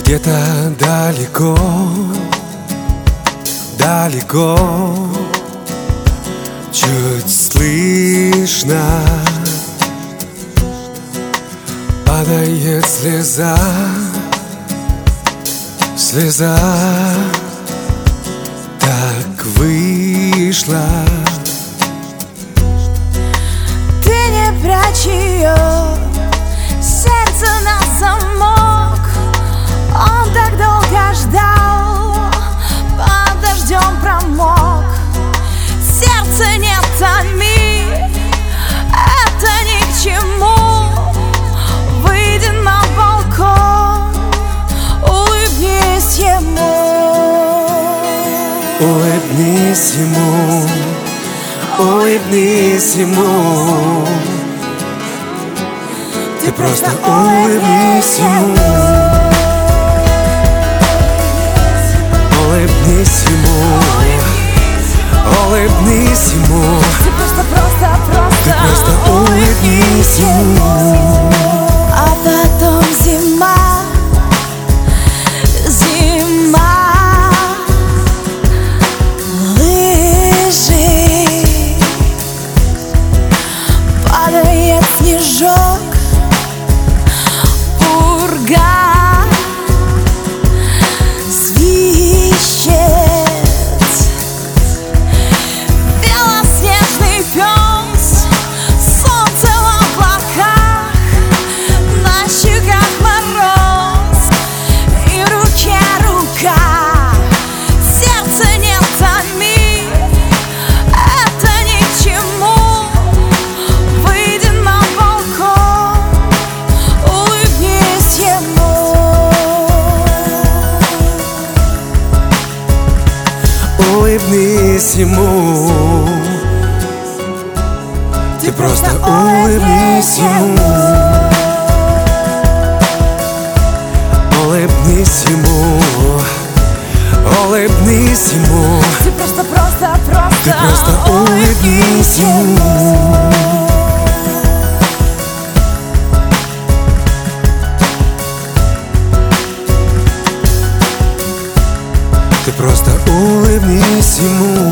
Где-то далеко, далеко чуть слышно падает слеза, слеза. Так вышло. Ты не прячь ее, сердце на замок. Он так долго ждал, под дождем промок. Сердце не томи, это ни к чему. Выйди на балкон, улыбнись ему. Улыбнись ему, улыбнись ему. Ты просто улыбнись ему. Улыбнись ему, улыбнись ему. Ты просто улыбнись ему. А потом зима, зима, лыжи, падает снежок, пурга свищет, белоснежный пес, солнце в облаках, на щеках мороз и в руке рука. Сердце не томи, это ни к чему. Выйди на балкон, улыбнись ему. Улыбнись ему. Ты просто улыбнись ему. Улыбнись ему. Улыбнись ему. Ты просто улыбнись ему. Ты просто улыбнись ему.